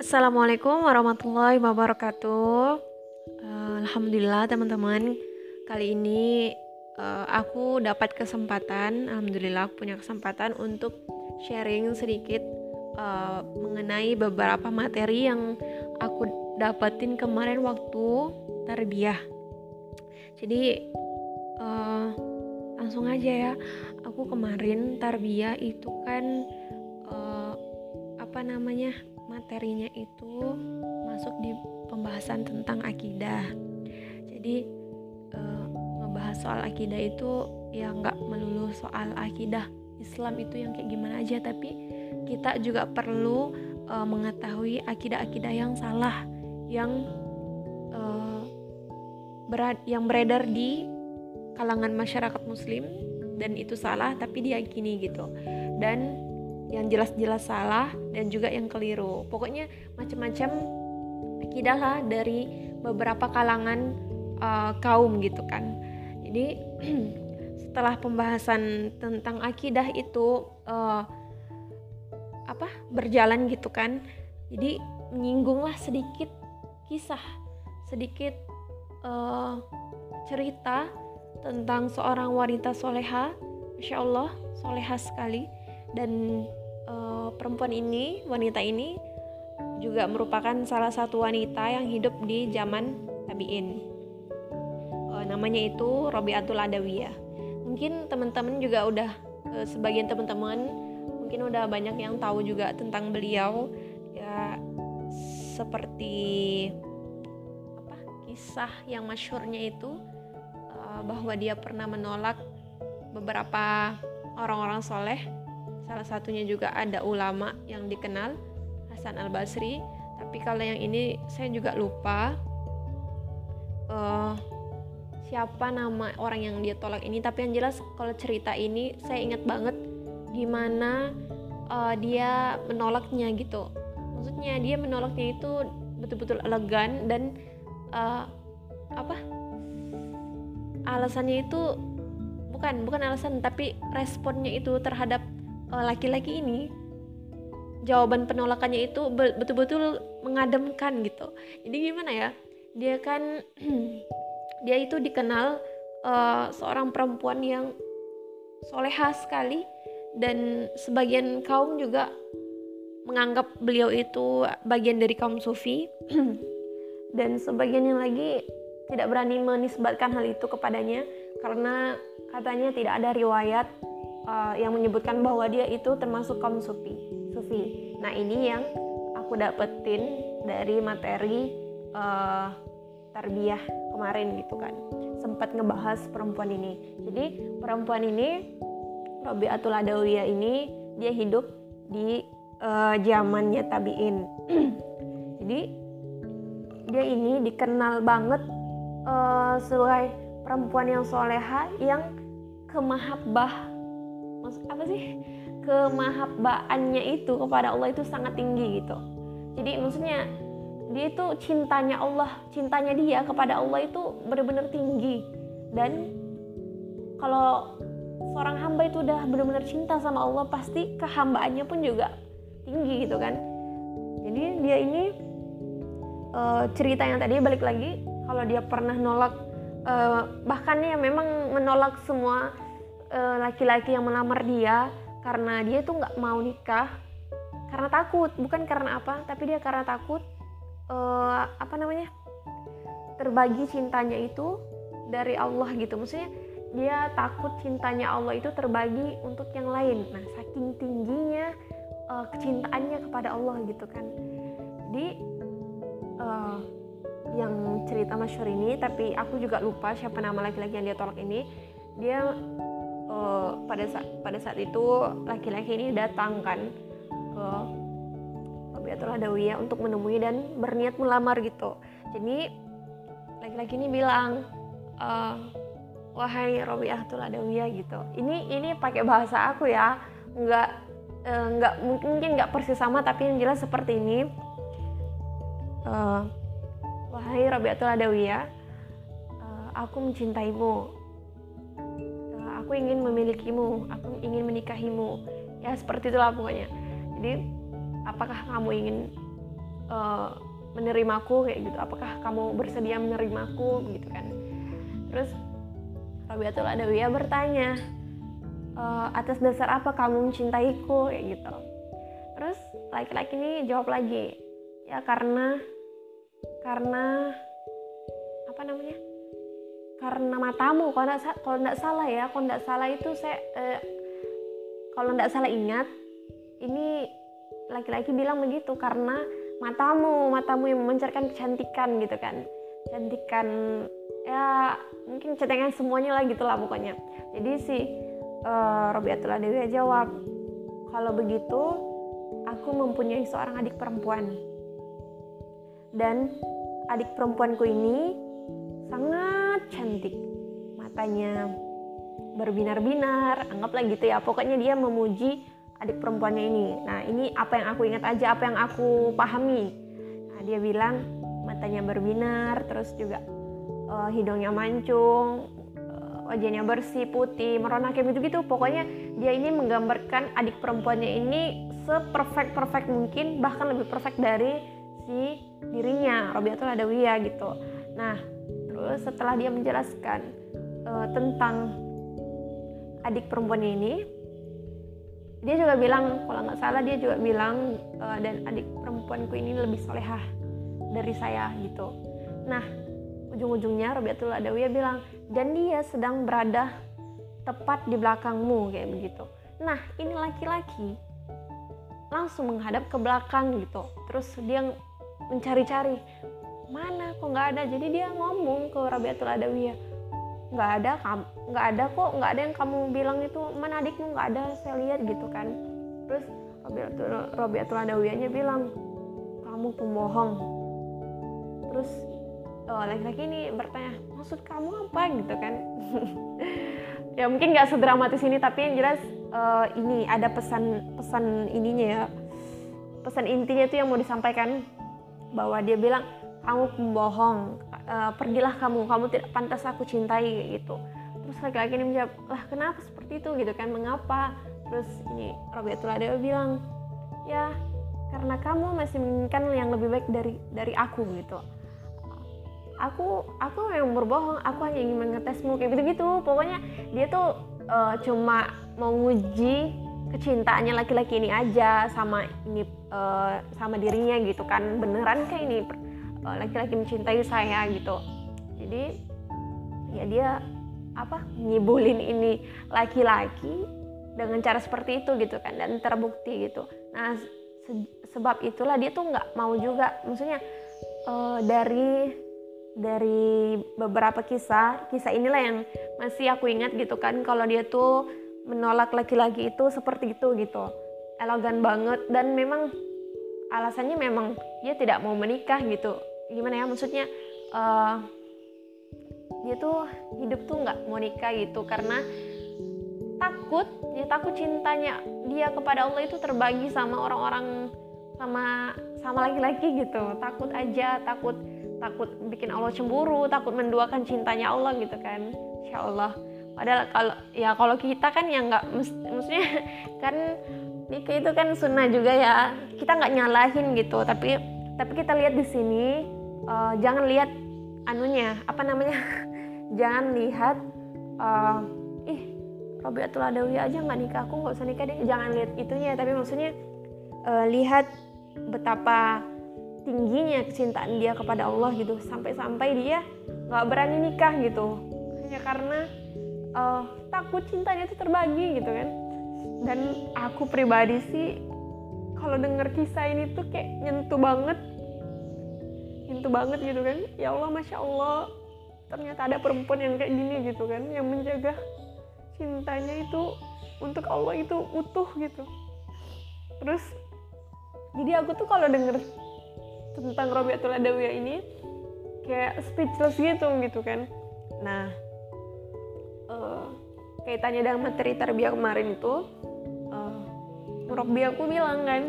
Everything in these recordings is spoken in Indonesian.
Assalamualaikum warahmatullahi wabarakatuh. Alhamdulillah teman-teman, kali ini aku dapat kesempatan, alhamdulillah aku punya kesempatan untuk sharing sedikit mengenai beberapa materi yang aku dapetin kemarin waktu tarbiyah. Jadi langsung aja ya, aku kemarin tarbiyah itu kan materinya itu masuk di pembahasan tentang akidah. Jadi ngebahas soal akidah itu ya nggak melulu soal akidah Islam itu yang kayak gimana aja, tapi kita juga perlu mengetahui akidah-akidah yang salah yang beredar di kalangan masyarakat muslim dan itu salah tapi diyakini gitu, dan yang jelas-jelas salah dan juga yang keliru. Pokoknya macam-macam akidah lah dari beberapa kalangan kaum gitu kan. Jadi setelah pembahasan tentang akidah itu berjalan gitu kan. Jadi menyinggunglah sedikit kisah, sedikit cerita tentang seorang wanita soleha, Masya Allah, soleha sekali. Dan wanita ini juga merupakan salah satu wanita yang hidup di zaman tabi'in. Namanya itu Rabi'atul Adawiyah. Mungkin teman-teman juga udah sebagian teman-teman mungkin udah banyak yang tahu juga tentang beliau ya, seperti kisah yang masyhurnya itu bahwa dia pernah menolak beberapa orang-orang soleh. Salah satunya juga ada ulama yang dikenal, Hasan Al-Basri. Tapi kalau yang ini saya juga lupa siapa nama orang yang dia tolak ini. Tapi yang jelas kalau cerita ini saya ingat banget gimana dia menolaknya gitu. Maksudnya dia menolaknya itu betul-betul elegan dan alasannya itu bukan alasan, tapi responnya itu terhadap laki-laki ini, jawaban penolakannya itu betul-betul mengademkan gitu. Jadi gimana ya, dia kan dia itu dikenal seorang perempuan yang soleha sekali, dan sebagian kaum juga menganggap beliau itu bagian dari kaum sufi dan sebagian yang lagi tidak berani menisbatkan hal itu kepadanya karena katanya tidak ada riwayat yang menyebutkan bahwa dia itu termasuk kaum sufi. Nah ini yang aku dapetin dari materi tarbiyah kemarin gitu kan, sempat ngebahas perempuan ini. Jadi perempuan ini, Rabi'atul Adawiyah ini, dia hidup di zamannya tabi'in. Jadi dia ini dikenal banget sebagai perempuan yang soleha, yang kemahabbaannya itu kepada Allah itu sangat tinggi gitu. Jadi maksudnya dia itu cintanya dia kepada Allah itu benar-benar tinggi. Dan kalau seorang hamba itu udah benar-benar cinta sama Allah, pasti kehambaannya pun juga tinggi gitu kan. Jadi dia ini cerita yang tadi balik lagi, kalau dia pernah nolak, bahkan ya memang menolak semua laki-laki yang melamar dia karena dia tuh nggak mau nikah karena takut, bukan karena apa, tapi dia karena takut terbagi cintanya itu dari Allah gitu. Maksudnya dia takut cintanya Allah itu terbagi untuk yang lain. Nah saking tingginya kecintaannya kepada Allah gitu kan. Jadi yang cerita masyhur ini, tapi aku juga lupa siapa nama laki-laki yang dia tolak ini. Dia pada saat itu laki-laki ini datang kan ke Rabi'atul Adawiyah untuk menemui dan berniat melamar gitu. Jadi laki-laki ini bilang, wahai Rabi'atul Adawiyah gitu. Ini pakai bahasa aku ya, mungkin nggak persis sama, tapi yang jelas seperti ini. Wahai Rabi'atul Adawiyah, aku mencintaimu. Aku ingin memilikimu, aku ingin menikahimu. Ya seperti itulah pokoknya. Jadi apakah kamu ingin uh, menerimaku kayak gitu, apakah kamu bersedia menerimaku gitu kan. Terus Robiatul Adawiyah bertanya, atas dasar apa kamu mencintaiku kayak gitu. Terus laki-laki ini jawab lagi, ya karena apa namanya, karena matamu. Kalau nggak salah itu saya kalau nggak salah ingat, ini laki-laki bilang begitu, karena matamu yang memancarkan kecantikan gitu kan, cantikan ya mungkin kecantikan semuanya lah gitulah pokoknya. Jadi si Robiatul Adawiyah jawab, kalau begitu aku mempunyai seorang adik perempuan, dan adik perempuanku ini sangat cantik, matanya berbinar-binar, anggaplah gitu ya. Pokoknya dia memuji adik perempuannya ini. Nah, ini apa yang aku ingat aja, apa yang aku pahami. Nah, dia bilang matanya berbinar, terus juga hidungnya mancung, wajahnya bersih, putih, merona kayak gitu-gitu. Pokoknya dia ini menggambarkan adik perempuannya ini seperfect mungkin, bahkan lebih perfect dari si dirinya, Robiatul Adawiyah gitu. Nah, terus setelah dia menjelaskan tentang adik perempuannya ini, dia juga bilang, kalau nggak salah dia juga bilang, dan adik perempuanku ini lebih solehah dari saya gitu. Nah, ujung-ujungnya Robiatul Adawiyah bilang, dan dia sedang berada tepat di belakangmu kayak begitu. Nah, ini laki-laki langsung menghadap ke belakang gitu. Terus dia mencari-cari, mana kok nggak ada. Jadi dia ngomong ke Robiatul Adawiyah, nggak ada kok, nggak ada yang kamu bilang itu, mana adikmu, nggak ada, saya lihat gitu kan. Terus Robiatul Adawiyahnya bilang, kamu pembohong. Terus laki-laki ini bertanya, maksud kamu apa gitu kan. Ya mungkin nggak sedramatis ini, tapi yang jelas ini ada pesan ininya ya, pesan intinya itu yang mau disampaikan, bahwa dia bilang, kamu pembohong, pergilah kamu tidak pantas aku cintai gitu. Terus laki-laki ini menjawab, lah kenapa seperti itu gitu kan, mengapa? Terus ini Robiatul Adawiyah bilang, ya karena kamu masih menginginkan yang lebih baik dari aku gitu. Aku memang berbohong, aku hanya ingin mengetesmu kayak gitu-gitu. Pokoknya dia tuh cuma mau nguji kecintaannya laki-laki ini aja sama dirinya gitu kan. Beneran kayak ini laki-laki mencintai saya gitu. Jadi ya dia ngibulin ini laki-laki dengan cara seperti itu gitu kan, dan terbukti gitu. Nah, sebab itulah dia tuh nggak mau juga, maksudnya dari beberapa kisah inilah yang masih aku ingat gitu kan, kalau dia tuh menolak laki-laki itu seperti itu gitu, elegan banget, dan memang alasannya memang dia tidak mau menikah gitu. Gimana ya, maksudnya dia tuh hidup tuh nggak mau nikah gitu karena takut cintanya dia kepada Allah itu terbagi sama orang-orang, sama laki-laki gitu. Takut bikin Allah cemburu, takut menduakan cintanya Allah gitu kan. Insya Allah. Padahal kalau kita kan ya nggak, maksudnya kan nikah itu kan sunnah juga ya. Kita nggak nyalahin gitu, tapi kita lihat di sini, jangan lihat jangan lihat Robiatul Adawiyah aja nggak nikah, aku nggak usah nikah deh. Jangan lihat itunya, tapi maksudnya lihat betapa tingginya kecintaan dia kepada Allah gitu, sampai dia nggak berani nikah gitu, hanya karena takut cintanya itu terbagi gitu kan. Dan aku pribadi sih kalau denger kisah ini tuh kayak nyentuh banget gitu kan. Ya Allah, Masya Allah, ternyata ada perempuan yang kayak gini gitu kan, yang menjaga cintanya itu untuk Allah itu utuh gitu. Terus jadi aku tuh kalau denger tentang Robiatul Adawiyah ini kayak speechless gitu kan. Nah, kaitannya dengan materi tarbiyah kemarin itu, Murabbi aku bilang kan,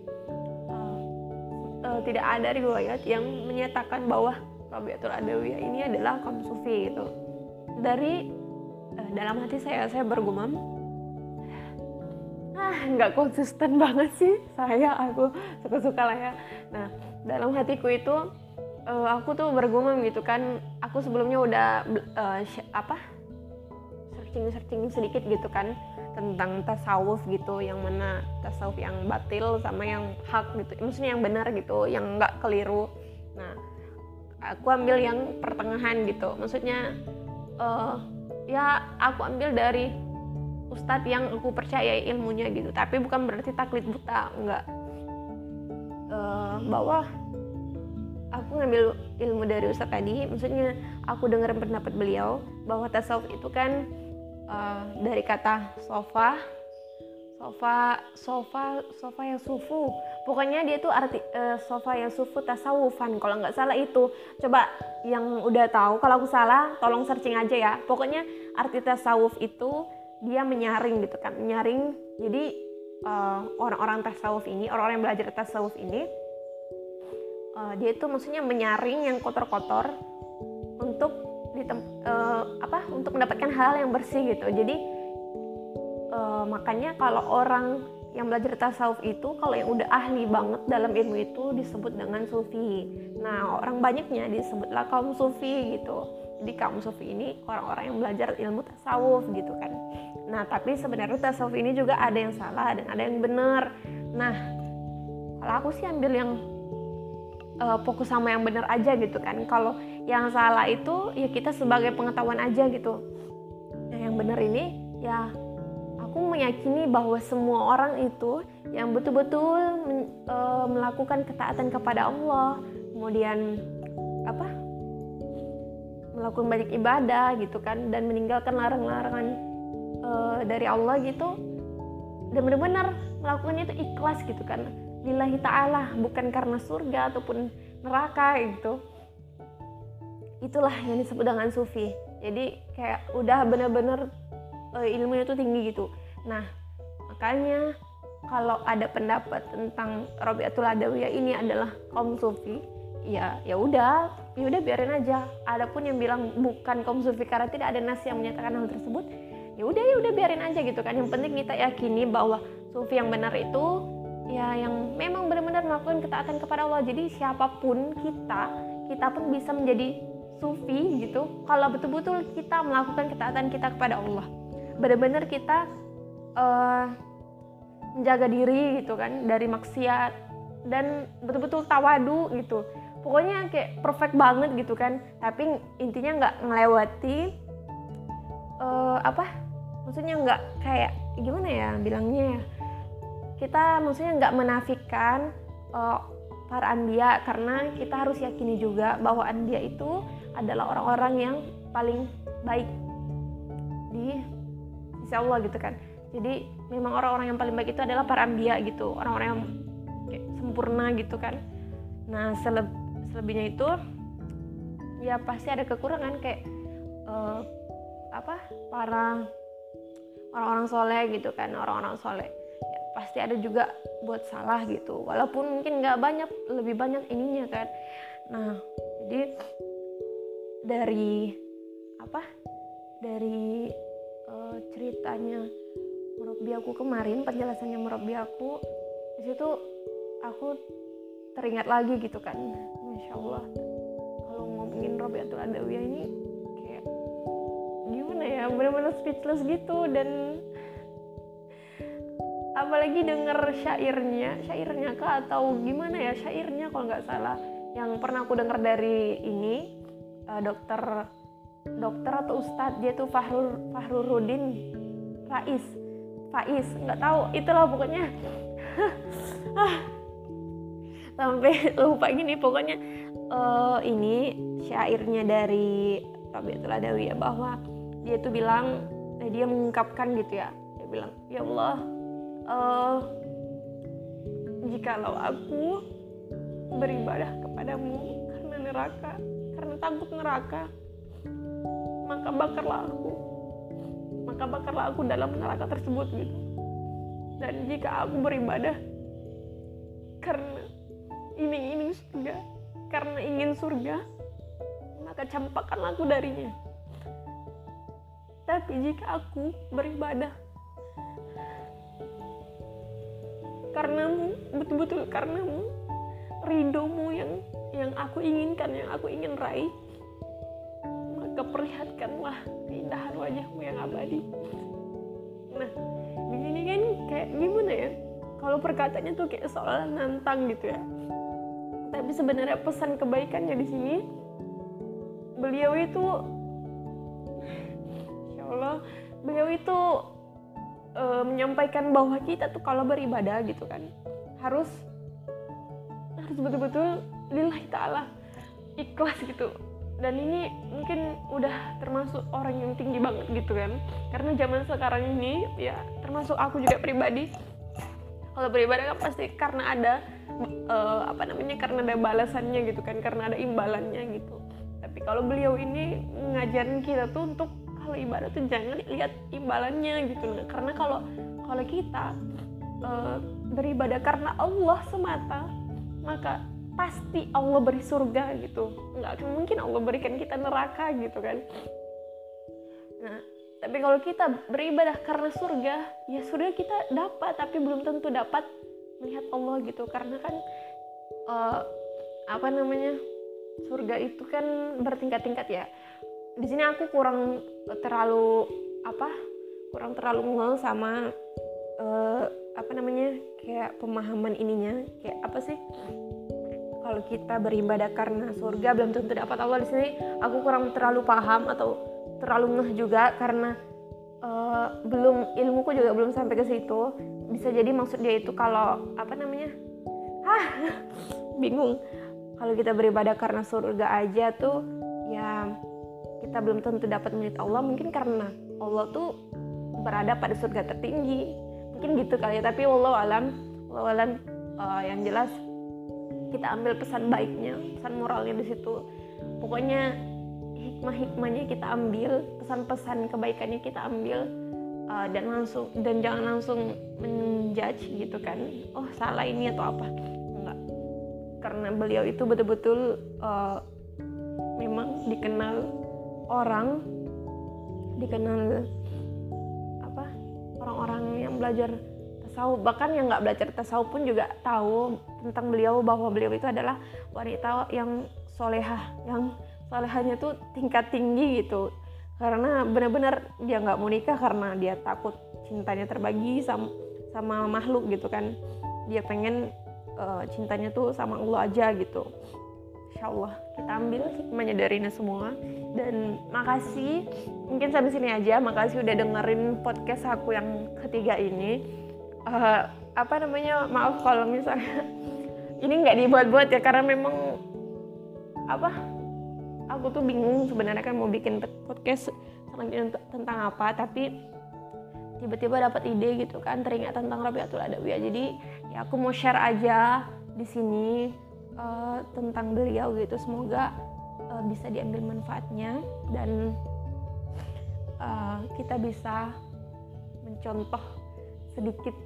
tidak ada riwayat yang menyatakan bahwa Robiatul Adawiyah ini adalah kaum sufi gitu. Dari dalam hati saya bergumam, nggak konsisten banget sih aku suka-suka lah ya. Nah, dalam hatiku itu aku tuh bergumam gitu kan. Aku sebelumnya udah searching sedikit gitu kan tentang tasawuf gitu, yang mana tasawuf yang batil sama yang hak gitu, maksudnya yang benar gitu, yang nggak keliru. Nah, aku ambil yang pertengahan gitu, maksudnya ya aku ambil dari ustadz yang aku percaya ilmunya gitu, tapi bukan berarti taklid buta, enggak. Bahwa aku ngambil ilmu dari ustadz tadi, maksudnya aku dengerin pendapat beliau bahwa tasawuf itu kan dari kata sofa ya sufu, pokoknya dia tuh arti sofa ya sufu tasawufan kalau nggak salah itu. Coba yang udah tahu, kalau aku salah tolong searching aja ya. Pokoknya arti tasawuf itu dia menyaring gitu kan, menyaring. Jadi orang-orang tasawuf ini, orang-orang yang belajar tasawuf ini, dia itu maksudnya menyaring yang kotor-kotor untuk untuk mendapatkan hal yang bersih gitu. Jadi makanya kalau orang yang belajar tasawuf itu, kalau yang udah ahli banget dalam ilmu itu disebut dengan sufi. Nah, orang banyaknya disebutlah kaum sufi gitu. Jadi kaum sufi ini orang-orang yang belajar ilmu tasawuf gitu kan. Nah, tapi sebenarnya tasawuf ini juga ada yang salah dan ada yang benar. Nah, kalau aku sih ambil yang fokus sama yang benar aja gitu kan. Kalau yang salah itu ya kita sebagai pengetahuan aja gitu. Nah, yang benar ini ya aku meyakini bahwa semua orang itu yang betul-betul melakukan ketaatan kepada Allah, kemudian melakukan banyak ibadah gitu kan, dan meninggalkan larangan-larangan dari Allah gitu, dan benar-benar melakukannya itu ikhlas gitu kan, lillahi ta'ala, bukan karena surga ataupun neraka gitu. Itulah yang disebut dengan sufi. Jadi kayak udah benar-benar ilmunya itu tinggi gitu. Nah, makanya kalau ada pendapat tentang Rabi'atul Adawiyah ini adalah kaum sufi, ya udah biarin aja. Adapun yang bilang bukan kaum sufi karena tidak ada nas yang menyatakan hal tersebut, ya udah biarin aja gitu kan. Yang penting kita yakini bahwa sufi yang benar itu ya yang memang benar-benar melakukan ketaatan kepada Allah. Jadi siapapun kita pun bisa menjadi sufi gitu kalau betul-betul kita melakukan ketaatan kita kepada Allah. Benar-benar kita menjaga diri gitu kan dari maksiat, dan betul-betul tawadu gitu. Pokoknya kayak perfect banget gitu kan. Tapi intinya nggak ngelewati maksudnya nggak kayak gimana ya bilangnya ya, kita maksudnya nggak menafikan para anbiya, karena kita harus yakini juga bahwa anbiya itu adalah orang-orang yang paling baik di sisi Allah gitu kan. Jadi memang orang-orang yang paling baik itu adalah para anbiya gitu, orang-orang yang kayak sempurna gitu kan. Nah, selebihnya itu ya pasti ada kekurangan, kayak para orang-orang soleh gitu kan. Orang-orang soleh ya pasti ada juga buat salah gitu, walaupun mungkin nggak banyak, lebih banyak ininya kan. Nah, jadi dari ceritanya murabbi aku kemarin, penjelasannya murabbi aku, di situ aku teringat lagi gitu kan. Masya Allah, kalau ngomongin Rabi'atul Adawiyah ini kayak gimana ya, benar-benar speechless gitu. Dan apalagi denger syairnya kah atau gimana ya, syairnya kalau nggak salah yang pernah aku dengar dari ini dokter atau ustadz, dia tuh Fahrurudin Faiz, nggak tahu itulah pokoknya. Sampai lupa gini. Pokoknya ini syairnya dari Rabi'atul Adawiyah, bahwa dia tuh bilang, dia mengungkapkan gitu ya, dia bilang, ya Allah, jikalau aku beribadah kepadamu karena takut neraka, maka bakarlah aku dalam neraka tersebut gitu. Dan jika aku beribadah karena iming-iming surga, karena ingin surga, maka campakkanlah aku darinya. Tapi jika aku beribadah karenamu, betul-betul karenamu, ridhomu yang aku inginkan, yang aku ingin raih, maka perlihatkanlah keindahan wajahmu yang abadi. Nah, di sini kan kayak gimana ya? Kalau perkataannya tuh kayak seolah nantang gitu ya. Tapi sebenarnya pesan kebaikannya di sini, beliau itu, Insya Allah, beliau itu menyampaikan bahwa kita tuh kalau beribadah gitu kan harus betul-betul lillahi ta'ala, ikhlas gitu. Dan ini mungkin udah termasuk orang yang tinggi banget gitu kan, karena zaman sekarang ini ya, termasuk aku juga pribadi, kalau beribadah kan pasti karena ada karena ada balasannya gitu kan, karena ada imbalannya gitu. Tapi kalau beliau ini ngajarin kita tuh untuk kalau ibadah tuh jangan lihat imbalannya gitu. Nah, karena kalau kita beribadah karena Allah semata, maka pasti Allah beri surga gitu. Nggak akan mungkin Allah berikan kita neraka gitu kan. Nah, tapi kalau kita beribadah karena surga, ya surga kita dapat, tapi belum tentu dapat melihat Allah gitu. Karena kan surga itu kan bertingkat-tingkat ya. Di sini aku kurang terlalu ngel sama kayak pemahaman ininya, kayak apa sih, kalau kita beribadah karena surga belum tentu dapat Allah. Di sini aku kurang terlalu paham atau terlalu ngeh juga, karena ilmuku juga belum sampai ke situ. Bisa jadi maksud dia itu kalau bingung, kalau kita beribadah karena surga aja tuh ya kita belum tentu dapat melihat Allah, mungkin karena Allah tuh berada pada surga tertinggi, mungkin gitu kali ya. Tapi wallahu alam, yang jelas kita ambil pesan baiknya, pesan moralnya di situ. Pokoknya hikmah-hikmahnya kita ambil, pesan-pesan kebaikannya kita ambil, dan jangan langsung menjudge gitu kan, oh salah ini atau apa, enggak. Karena beliau itu betul-betul memang dikenal orang-orang yang belajar tasawuf, bahkan yang nggak belajar tasawuf pun juga tahu tentang beliau, bahwa beliau itu adalah wanita yang solehah, yang solehahnya tuh tingkat tinggi gitu. Karena benar-benar dia nggak mau nikah karena dia takut cintanya terbagi sama makhluk gitu kan. Dia pengen cintanya tuh sama Allah aja gitu. Insya Allah kita ambil hikmahnya dari ini semua. Dan makasih, mungkin sampai sini aja. Makasih udah dengerin podcast aku yang ketiga ini. Maaf kalau misalnya ini nggak dibuat-buat ya, karena memang aku tuh bingung sebenarnya kan mau bikin podcast tentang apa, tapi tiba-tiba dapat ide gitu kan, teringat tentang Rabiatul Adawiyah. Jadi ya aku mau share aja di sini tentang beliau gitu. Semoga bisa diambil manfaatnya dan kita bisa mencontoh sedikit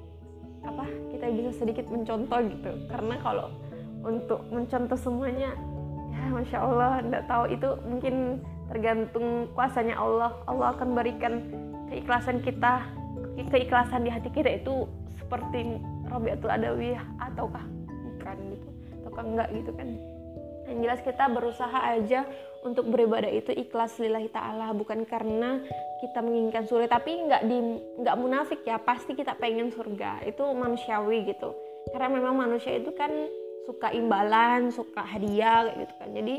mencontoh gitu. Karena kalau untuk mencontoh semuanya ya Masya Allah, nggak tahu, itu mungkin tergantung kuasanya Allah. Allah akan berikan keikhlasan di hati kita itu seperti Rabiatul Adawiyah ataukah bukan gitu, ataukah enggak gitu kan. Yang jelas kita berusaha aja untuk beribadah itu ikhlas lillahi ta'ala, bukan karena kita menginginkan surga, tapi nggak munafik ya, pasti kita pengen surga, itu manusiawi gitu. Karena memang manusia itu kan suka imbalan, suka hadiah kayak gitu kan. Jadi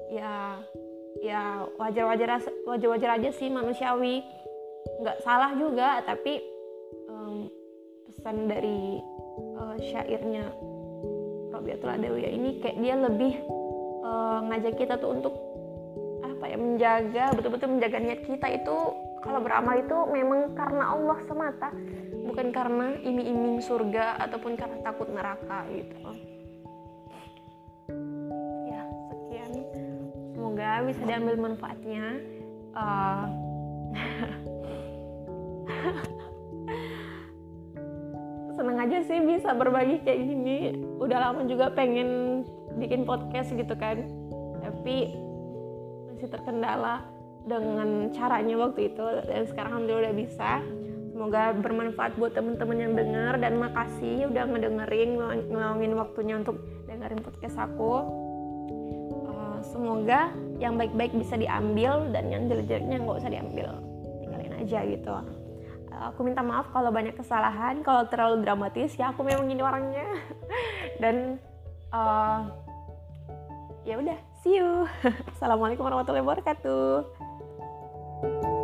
ya wajar aja sih, manusiawi, nggak salah juga. Tapi pesan dari syairnya Rabiatul Adawiyah ini kayak dia lebih ngajak kita tuh untuk betul-betul menjaga niat kita itu. Kalau beramal itu memang karena Allah semata, bukan karena iming-iming surga ataupun karena takut neraka gitu. Ya, sekian, semoga bisa diambil manfaatnya. Seneng aja sih bisa berbagi kayak gini. Udah lama juga pengen bikin podcast gitu kan, tapi masih terkendala dengan caranya waktu itu, dan sekarang alhamdulillah udah bisa. Semoga bermanfaat buat teman-teman yang dengar, dan makasih udah ngedengerin, ngeluangin waktunya untuk dengerin podcast aku. Semoga yang baik-baik bisa diambil dan yang jelek-jeleknya nggak usah diambil, tinggalin aja gitu. Aku minta maaf kalau banyak kesalahan, kalau terlalu dramatis, ya aku memang gini orangnya. Dan ya udah, see you. Assalamualaikum warahmatullahi wabarakatuh.